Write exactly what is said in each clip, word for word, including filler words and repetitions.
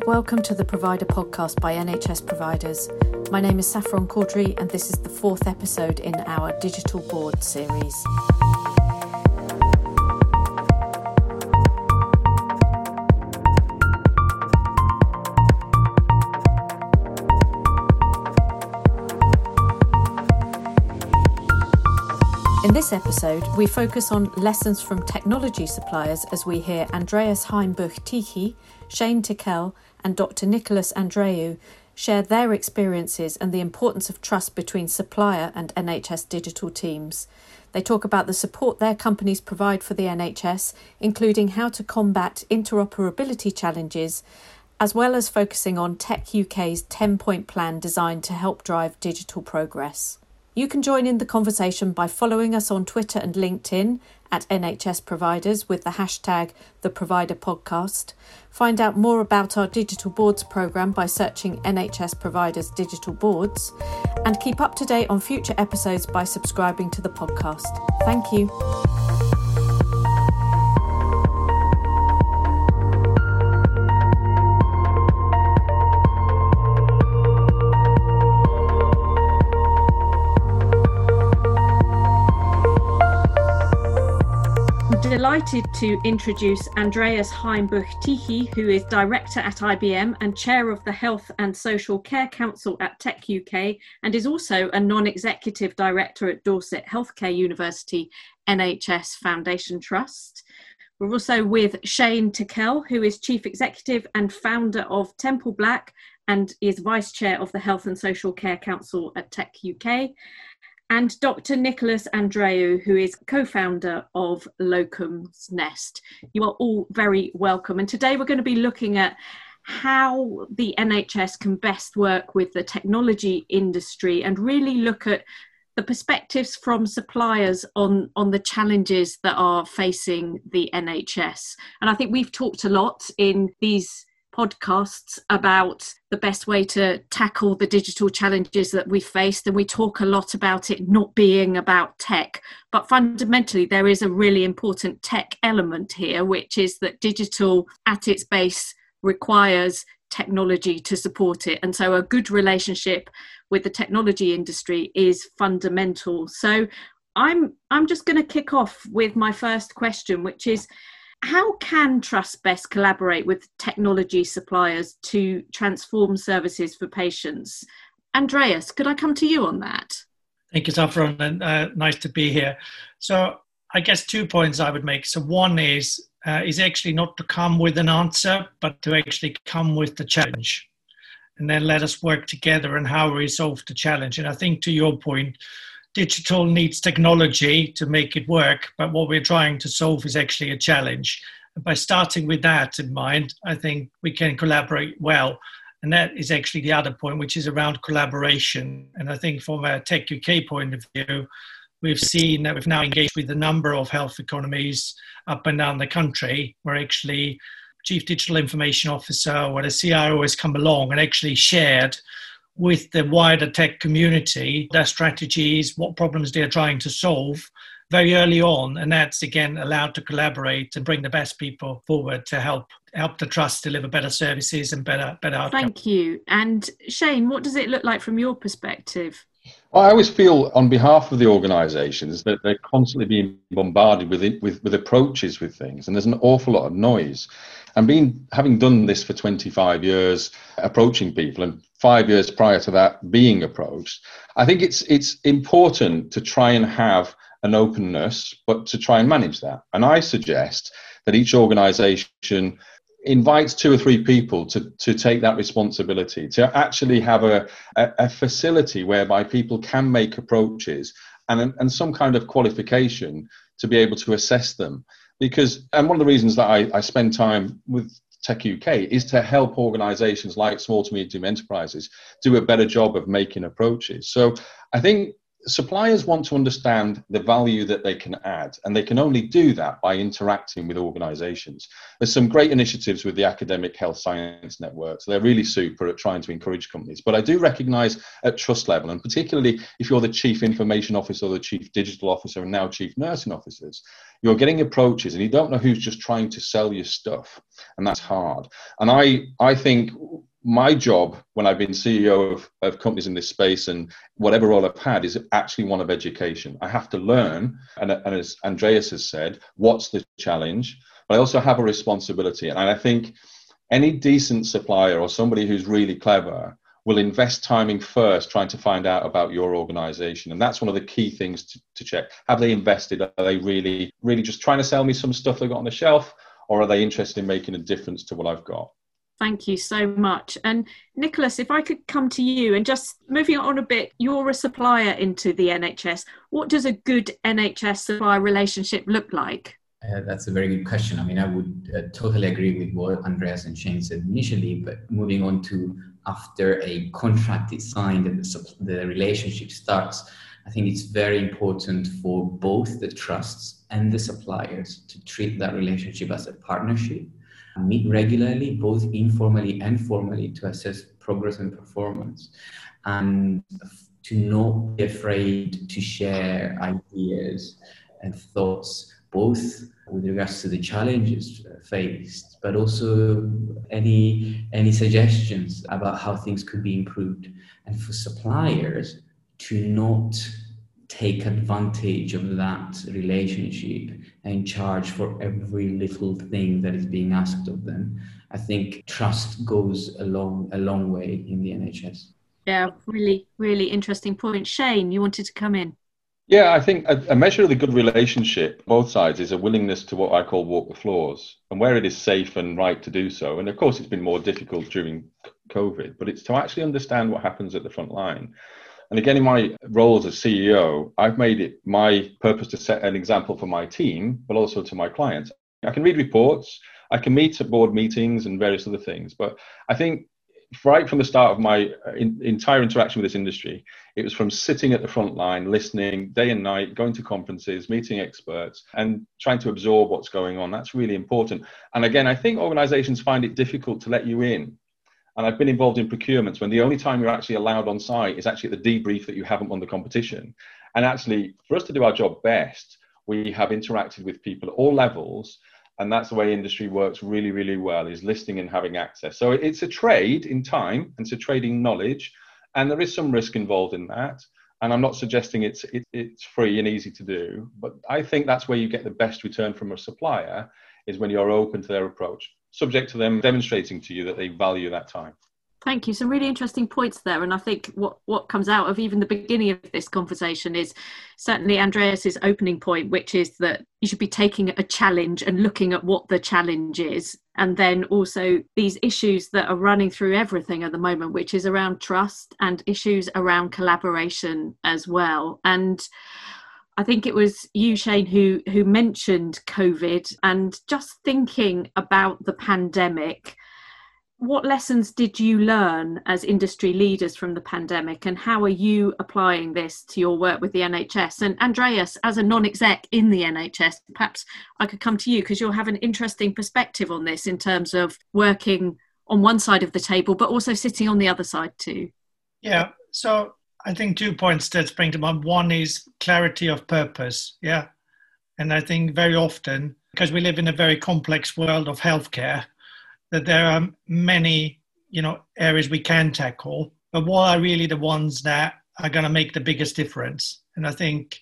Welcome to the Provider Podcast by N H S Providers. My name is Saffron Caudry and this is the fourth episode in our Digital Board series. In this episode, we focus on lessons from technology suppliers as we hear Andreas Heimbuch-Tichy, Shane Tickell and Doctor Nicholas Andreou share their experiences and the importance of trust between supplier and N H S digital teams. They talk about the support their companies provide for the N H S, including how to combat interoperability challenges, as well as focusing on Tech U K's ten-point plan designed to help drive digital progress. You can join in the conversation by following us on Twitter and LinkedIn at N H S Providers with the hashtag The Provider Podcast. Find out more about our Digital Boards programme by searching N H S Providers Digital Boards. And keep up to date on future episodes by subscribing to the podcast. Thank you. Delighted to introduce Andreas Heimbuch-Tichy, who is Director at I B M and Chair of the Health and Social Care Council at Tech U K, and is also a Non-Executive Director at Dorset Healthcare University N H S Foundation Trust. We're also with Shane Tickell, who is Chief Executive and founder of Temple Black and is Vice Chair of the Health and Social Care Council at Tech U K. And Doctor Nicholas Andreou, who is co-founder of Locum's Nest. You are all very welcome. And today we're going to be looking at how the N H S can best work with the technology industry and really look at the perspectives from suppliers on, on the challenges that are facing the N H S. And I think we've talked a lot in these podcasts about the best way to tackle the digital challenges that we faced, and we talk a lot about it not being about tech, but fundamentally there is a really important tech element here, which is that digital at its base requires technology to support it, and so a good relationship with the technology industry is fundamental. So I'm I'm just going to kick off with my first question, which is, how can Trust best collaborate with technology suppliers to transform services for patients? Andreas, could I come to you on that? Thank you, Saffron, and uh, nice to be here. So I guess two points I would make. So one is, uh, is actually not to come with an answer, but to actually come with the challenge. And then let us work together on how we solve the challenge. And I think to your point, digital needs technology to make it work, but what we're trying to solve is actually a challenge. And by starting with that in mind, I think we can collaborate well. And that is actually the other point, which is around collaboration. And I think from a Tech U K point of view, we've seen that we've now engaged with a number of health economies up and down the country, where actually Chief Digital Information Officer or the C I O has come along and actually shared with the wider tech community their strategies, what problems they're trying to solve very early on. And that's, again, allowed to collaborate and bring the best people forward to help help the Trust deliver better services and better, better outcomes. Thank you. And Shane, what does it look like from your perspective? Well, I always feel on behalf of the organisations that they're constantly being bombarded with, it, with with approaches with things, and there's an awful lot of noise. And being having done this for twenty-five years, approaching people, and five years prior to that being approached, I think it's it's important to try and have an openness, but to try and manage that. And I suggest that each organisation invites two or three people to, to take that responsibility, to actually have a, a, a facility whereby people can make approaches and, and some kind of qualification to be able to assess them. Because, and one of the reasons that I, I spend time with Tech U K is to help organisations like small to medium enterprises do a better job of making approaches. So I think suppliers want to understand the value that they can add, and they can only do that by interacting with organizations. There's some great initiatives with the Academic Health Science Networks. They're really super at trying to encourage companies. But I do recognize at trust level, and particularly if you're the chief information officer or the chief digital officer and now chief nursing officers, you're getting approaches and you don't know who's just trying to sell you stuff. And that's hard. And I, I think my job when I've been C E O of, of companies in this space and whatever role I've had is actually one of education. I have to learn, and, and as Andreas has said, what's the challenge? But I also have a responsibility. And I think any decent supplier or somebody who's really clever will invest timing first trying to find out about your organization. And that's one of the key things to, to check. Have they invested? Are they really, really just trying to sell me some stuff they've got on the shelf? Or are they interested in making a difference to what I've got? Thank you so much. And Nicholas, if I could come to you and just moving on a bit, you're a supplier into the N H S. What does a good N H S supplier relationship look like? Uh, that's a very good question. I mean, I would uh, totally agree with what Andreas and Shane said initially, but moving on to after a contract is signed and the, the relationship starts, I think it's very important for both the trusts and the suppliers to treat that relationship as a partnership, meet regularly, both informally and formally, to assess progress and performance, and to not be afraid to share ideas and thoughts, both with regards to the challenges faced, but also any any suggestions about how things could be improved. And for suppliers to not take advantage of that relationship and charge for every little thing that is being asked of them. I think trust goes a long, a long way in the N H S. Yeah, really, really interesting point. Shane, you wanted to come in. Yeah, I think a, a measure of the good relationship, both sides, is a willingness to what I call walk the floors, and where it is safe and right to do so. And of course, it's been more difficult during COVID, but it's to actually understand what happens at the front line. And again, in my role as a C E O, I've made it my purpose to set an example for my team, but also to my clients. I can read reports, I can meet at board meetings and various other things, but I think right from the start of my in, entire interaction with this industry, it was from sitting at the front line, listening day and night, going to conferences, meeting experts, and trying to absorb what's going on. That's really important. And again, I think organizations find it difficult to let you in. And I've been involved in procurements when the only time you're actually allowed on site is actually at the debrief that you haven't won the competition. And actually, for us to do our job best, we have interacted with people at all levels. And that's the way industry works really, really well, is listening and having access. So it's a trade in time, and it's a trading knowledge. And there is some risk involved in that. And I'm not suggesting it's it, it's free and easy to do. But I think that's where you get the best return from a supplier, is when you're open to their approach, subject to them demonstrating to you that they value that time. Thank you. Some really interesting points there. And I think what, what comes out of even the beginning of this conversation is certainly Andreas's opening point, which is that you should be taking a challenge and looking at what the challenge is. And then also these issues that are running through everything at the moment, which is around trust and issues around collaboration as well. And I think it was you, Shane, who, who mentioned COVID, and just thinking about the pandemic. What lessons did you learn as industry leaders from the pandemic, and how are you applying this to your work with the N H S? And Andreas, as a non-exec in the N H S, perhaps I could come to you because you'll have an interesting perspective on this in terms of working on one side of the table, but also sitting on the other side too. Yeah, so I think two points that spring to mind. One is clarity of purpose, yeah. And I think very often, because we live in a very complex world of healthcare, that there are many, you know, areas we can tackle, but what are really the ones that are going to make the biggest difference? And I think,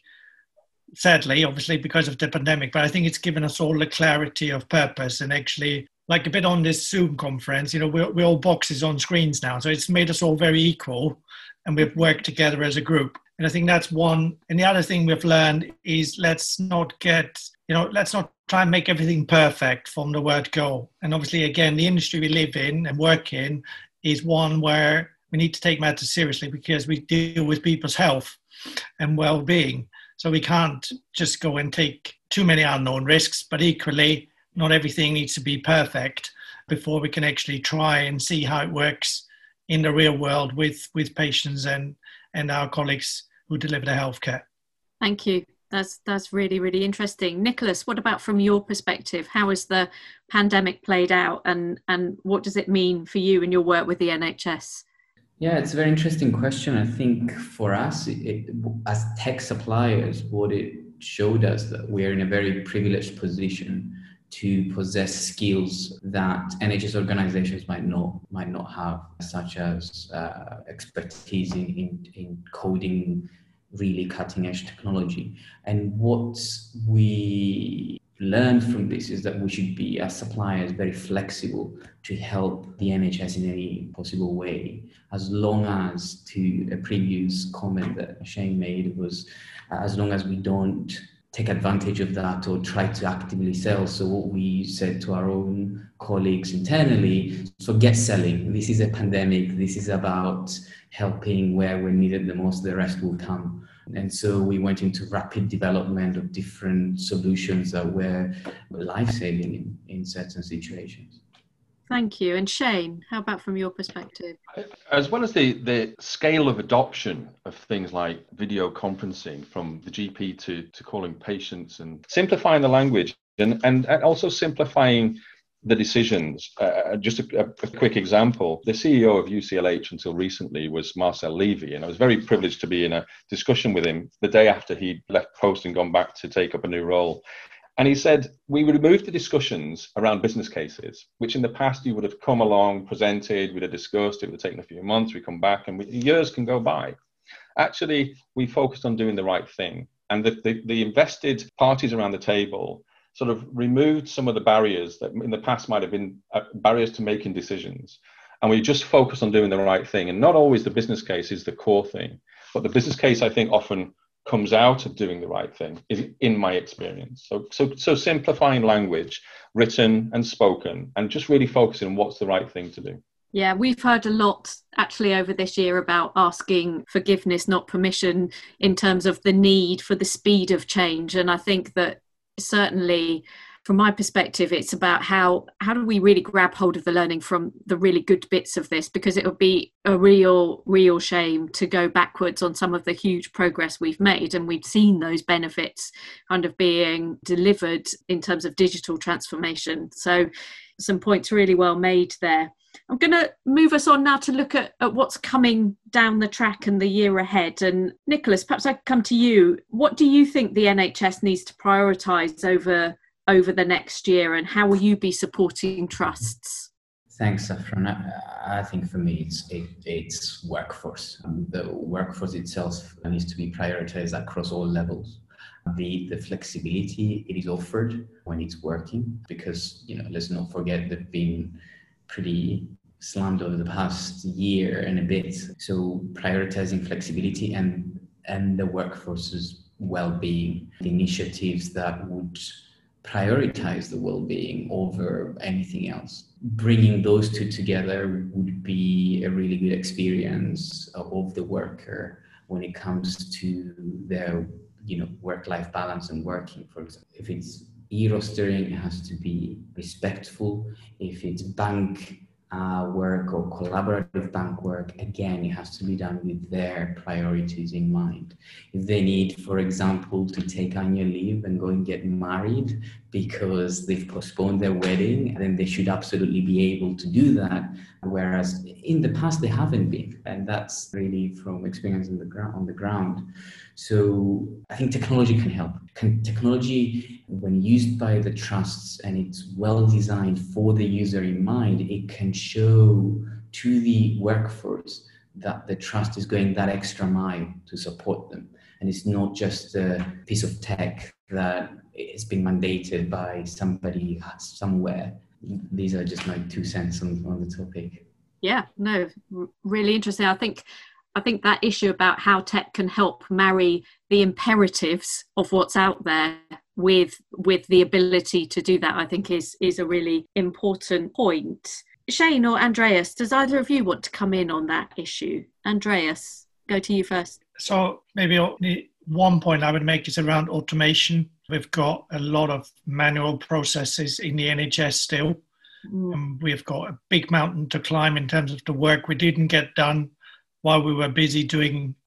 sadly, obviously because of the pandemic, but I think it's given us all the clarity of purpose. And actually, like a bit on this Zoom conference, you know, we're, we're all boxes on screens now. So it's made us all very equal, and we've worked together as a group. And I think that's one. And the other thing we've learned is let's not get, you know, let's not try and make everything perfect from the word go. And obviously, again, the industry we live in and work in is one where we need to take matters seriously, because we deal with people's health and well-being. So we can't just go and take too many unknown risks, but equally, not everything needs to be perfect before we can actually try and see how it works in the real world with, with patients and, and our colleagues who deliver the healthcare. Thank you. That's that's really, really interesting. Nicholas, what about from your perspective? How has the pandemic played out, and, and what does it mean for you and your work with the N H S? Yeah, it's a very interesting question. I think for us, it, it, as tech suppliers, what it showed us that we are in a very privileged position to possess skills that N H S organizations might not might not have, such as uh, expertise in, in, in coding really cutting edge technology. And what we learned from this is that we should be, as suppliers, very flexible to help the N H S in any possible way, as long as, to a previous comment that Shane made, was uh, as long as we don't take advantage of that or try to actively sell. So what we said to our own colleagues internally, forget selling. This is a pandemic. This is about helping where we're needed the most. The rest will come. And so we went into rapid development of different solutions that were life-saving in, in certain situations. Thank you. And Shane, how about from your perspective? As well as the, the scale of adoption of things like video conferencing, from the G P to, to calling patients, and simplifying the language, and, and, and also simplifying the decisions. Uh, just a, a quick example, the C E O of U C L H until recently was Marcel Levy, and I was very privileged to be in a discussion with him the day after he left post and gone back to take up a new role. And he said, we removed the discussions around business cases, which in the past you would have come along, presented, we'd have discussed, it would have taken a few months, we come back, and we, years can go by. Actually, we focused on doing the right thing. And the, the, the invested parties around the table sort of removed some of the barriers that in the past might have been barriers to making decisions. And we just focused on doing the right thing. And not always the business case is the core thing, but the business case, I think, often comes out of doing the right thing, is in my experience. So, so, so simplifying language, written and spoken, and just really focusing on what's the right thing to do. Yeah, we've heard a lot actually over this year about asking forgiveness, not permission, in terms of the need for the speed of change. And I think that certainly from my perspective, it's about how how do we really grab hold of the learning from the really good bits of this, because it would be a real, real shame to go backwards on some of the huge progress we've made. And we've seen those benefits kind of being delivered in terms of digital transformation. So some points really well made there. I'm going to move us on now to look at, at what's coming down the track and the year ahead. And Nicholas, perhaps I could come to you. What do you think the N H S needs to prioritise over over the next year, and how will you be supporting trusts? Thanks, Saffron. I, I think for me, it's it, it's workforce. Um, the workforce itself needs to be prioritized across all levels. The, the flexibility it is offered when it's working, because, you know, let's not forget they've been pretty slammed over the past year and a bit. So prioritizing flexibility and, and the workforce's well-being, the initiatives that would prioritize the well-being over anything else. Bringing those two together would be a really good experience of the worker when it comes to their, you know, work-life balance and working. For example, if it's e-rostering, it has to be respectful. If it's bank uh, work or collaborative bank work, again, it has to be done with their priorities in mind. If they need, for example, to take annual leave and go and get married because they've postponed their wedding, then they should absolutely be able to do that. Whereas in the past, they haven't been. And that's really from experience on the ground. On the ground. So I think technology can help. Can, technology, when used by the trusts and it's well designed for the user in mind, it can show to the workforce that the trust is going that extra mile to support them. And it's not just a piece of tech that is being mandated by somebody somewhere. These are just my two cents on, on the topic. Yeah, no, r- really interesting. I think I think that issue about how tech can help marry the imperatives of what's out there with with the ability to do that, I think is is a really important point. Shane or Andreas, does either of you want to come in on that issue? Andreas, go to you first. So maybe one point I would make is around automation. We've got a lot of manual processes in the N H S still. Mm. And we've got a big mountain to climb in terms of the work we didn't get done while we were busy doing other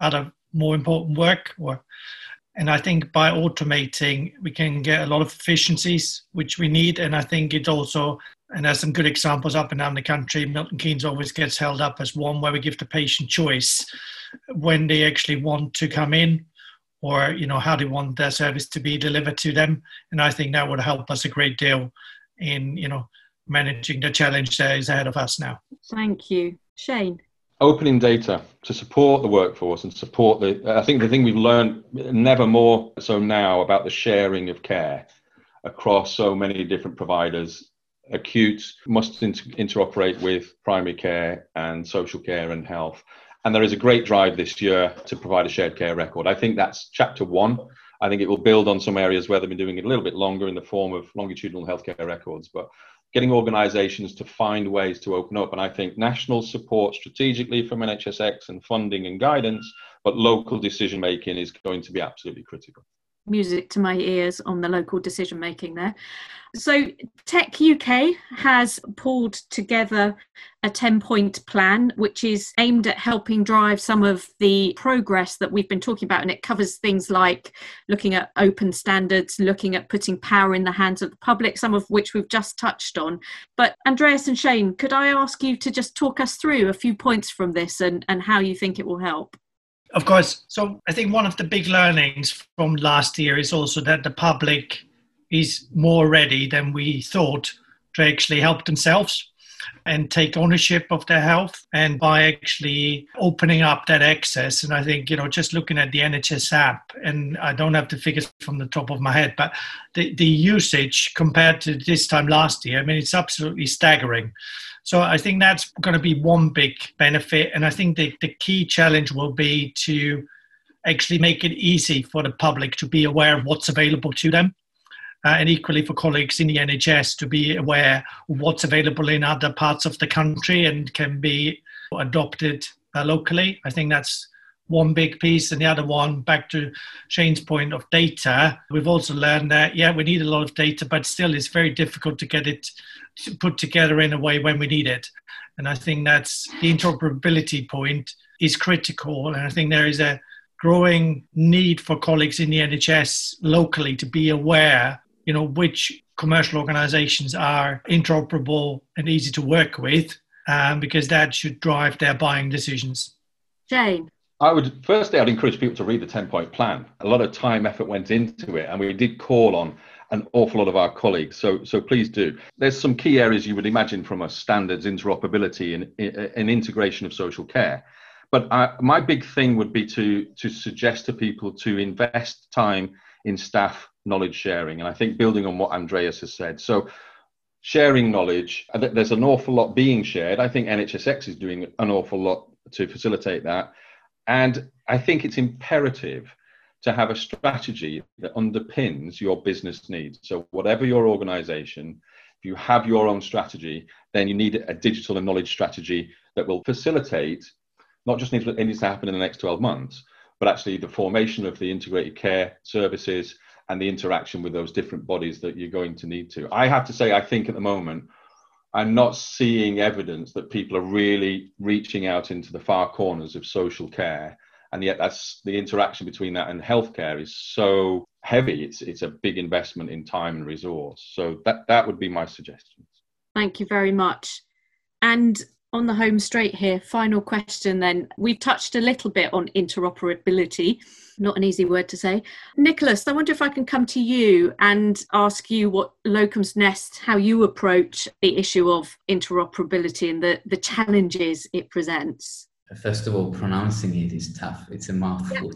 more important work. Or, and I think by automating, we can get a lot of efficiencies, which we need. And I think it also, and there's some good examples up and down the country. Milton Keynes always gets held up as one where we give the patient choice when they actually want to come in, or, you know, how they want their service to be delivered to them. And I think that would help us a great deal in, you know, managing the challenge that is ahead of us now. Thank you. Shane? Opening data to support the workforce and support the, I think the thing we've learned never more so now about the sharing of care across so many different providers. Acute must inter- interoperate with primary care and social care and health. And there is a great drive this year to provide a shared care record. I think that's chapter one. I think it will build on some areas where they've been doing it a little bit longer in the form of longitudinal healthcare records, but getting organisations to find ways to open up. And I think national support strategically from N H S X and funding and guidance, but local decision making is going to be absolutely critical. Music to my ears on the local decision making there. So Tech U K has pulled together a ten-point plan, which is aimed at helping drive some of the progress that we've been talking about. And it covers things like looking at open standards, looking at putting power in the hands of the public, some of which we've just touched on. But Andreas and Shane, could I ask you to just talk us through a few points from this and, and how you think it will help? Of course. So I think one of the big learnings from last year is also that the public is more ready than we thought to actually help themselves and take ownership of their health, and by actually opening up that access. And I think, you know, just looking at the N H S app, and I don't have the figures from the top of my head, but the, the usage compared to this time last year, I mean, it's absolutely staggering. So I think that's going to be one big benefit. And I think the, the key challenge will be to actually make it easy for the public to be aware of what's available to them. Uh, and equally for colleagues in the N H S to be aware of what's available in other parts of the country and can be adopted uh, locally. I think that's one big piece. And the other one, back to Shane's point of data, we've also learned that, yeah, we need a lot of data, but still it's very difficult to get it put together in a way when we need it. And I think that's the interoperability point is critical. And I think there is a growing need for colleagues in the N H S locally to be aware, you know, which commercial organizations are interoperable and easy to work with, um, because that should drive their buying decisions. Jane? I would, firstly, I'd encourage people to read the ten-point plan. A lot of time, effort went into it, and we did call on an awful lot of our colleagues. So so please do. There's some key areas you would imagine from us: standards, interoperability, and, and integration of social care. But I, my big thing would be to, to suggest to people to invest time in staff knowledge sharing. And I think building on what Andreas has said. So sharing knowledge, there's an awful lot being shared. I think N H S X is doing an awful lot to facilitate that. And I think it's imperative to have a strategy that underpins your business needs. So whatever your organization, if you have your own strategy, then you need a digital and knowledge strategy that will facilitate, not just needs, it needs to happen in the next twelve months, but actually the formation of the integrated care services and the interaction with those different bodies that you're going to need to. I have to say, I think at the moment, I'm not seeing evidence that people are really reaching out into the far corners of social care. And yet that's the interaction between that and healthcare is so heavy. It's it's a big investment in time and resource. So that, that would be my suggestions. Thank you very much. And on the home straight here, final question then. We've touched a little bit on interoperability, not an easy word to say. Nicholas, I wonder if I can come to you and ask you what Locums Nest, how you approach the issue of interoperability and the, the challenges it presents. First of all, pronouncing it is tough. It's a mouthful.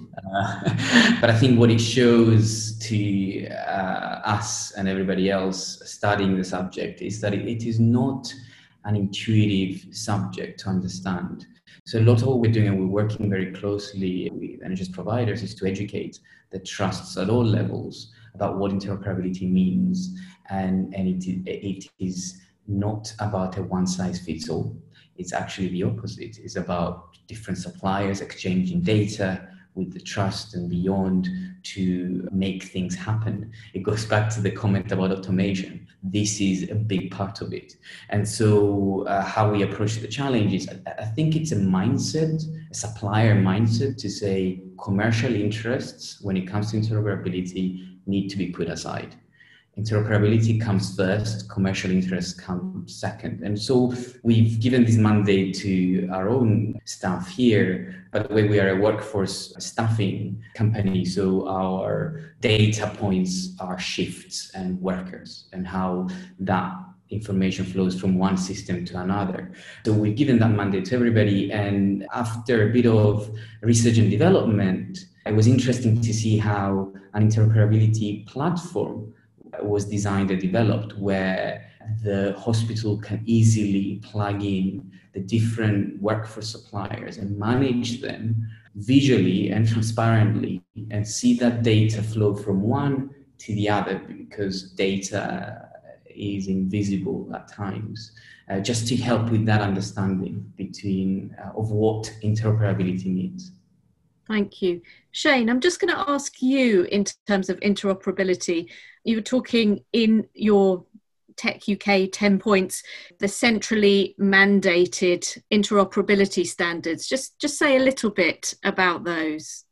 Uh, but I think what it shows to uh, us and everybody else studying the subject is that it, it is not an intuitive subject to understand. So a lot of what we're doing, and we're working very closely with N H S providers, is to educate the trusts at all levels about what interoperability means. And, and it, it is not about a one-size-fits-all. It's actually the opposite. It's about different suppliers exchanging data with the trust and beyond to make things happen. It goes back to the comment about automation. This is a big part of it. And so uh, how we approach the challenge is, I think it's a mindset, a supplier mindset to say, commercial interests when it comes to interoperability need to be put aside. Interoperability comes first, commercial interests come second. And so we've given this mandate to our own staff here. By the way, we are a workforce staffing company, so our data points are shifts and workers and how that information flows from one system to another. So we've given that mandate to everybody. And after a bit of research and development, it was interesting to see how an interoperability platform was designed and developed, where the hospital can easily plug in the different workforce suppliers and manage them visually and transparently and see that data flow from one to the other, because data is invisible at times, uh, just to help with that understanding between uh, of what interoperability means. Thank you. Shane, I'm just going to ask you in terms of interoperability. You were talking in your Tech U K ten points, the centrally mandated interoperability standards. Just, just say a little bit about those.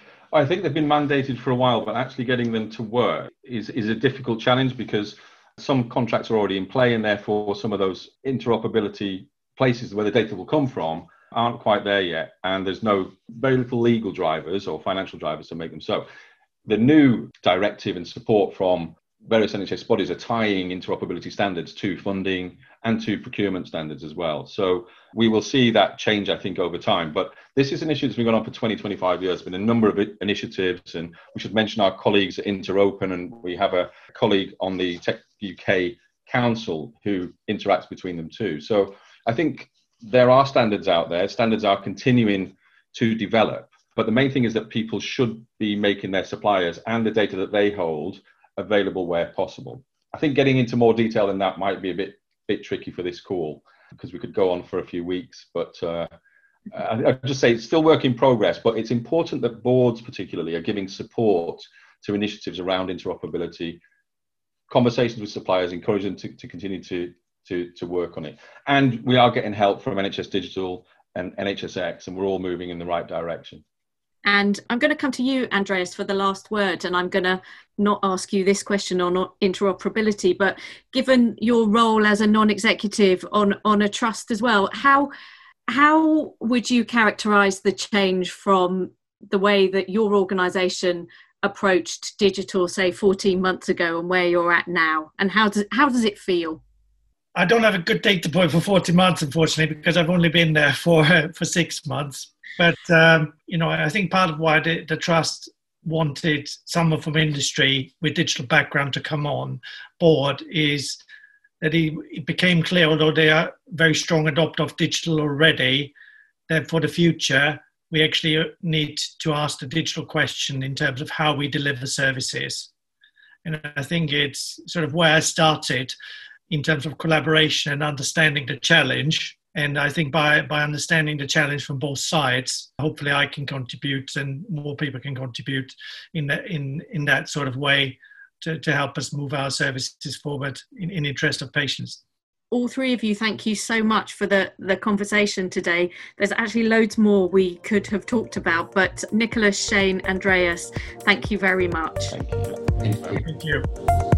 I think they've been mandated for a while, but actually getting them to work is, is a difficult challenge, because some contracts are already in play, and therefore some of those interoperability places where the data will come from aren't quite there yet, and there's no very little legal drivers or financial drivers to make them so. The new directive and support from various N H S bodies are tying interoperability standards to funding and to procurement standards as well. So we will see that change, I think, over time. But this is an issue that's been going on for twenty, twenty-five years. There's been a number of initiatives, and we should mention our colleagues at Interopen, and we have a colleague on the Tech U K Council who interacts between them too. So I think there are standards out there. Standards are continuing to develop. But the main thing is that people should be making their suppliers and the data that they hold available where possible. I think getting into more detail in that might be a bit bit tricky for this call, because we could go on for a few weeks. But uh, I'd just say it's still work in progress, but it's important that boards particularly are giving support to initiatives around interoperability, conversations with suppliers, encourage them to, to continue to To, to work on it. And we are getting help from N H S Digital and N H S X, and we're all moving in the right direction. And I'm going to come to you, Andreas, for the last word, and I'm going to not ask you this question on interoperability, but given your role as a non-executive on, on a trust as well, how, how would you characterise the change from the way that your organisation approached digital, say, fourteen months ago, and where you're at now? And how does, how does it feel? I don't have a good data point for forty months, unfortunately, because I've only been there for uh, for six months. But, um, you know, I think part of why the, the Trust wanted someone from industry with digital background to come on board is that it, it became clear, although they are very strong adopter of digital already, that for the future, we actually need to ask the digital question in terms of how we deliver services. And I think it's sort of where I started in terms of collaboration and understanding the challenge. And I think by, by understanding the challenge from both sides, hopefully I can contribute and more people can contribute in that, in, in that sort of way to, to help us move our services forward in, in the interest of patients. All three of you, thank you so much for the, the conversation today. There's actually loads more we could have talked about, but Nicholas, Shane, Andreas, thank you very much. Thank you. Thank you. Thank you.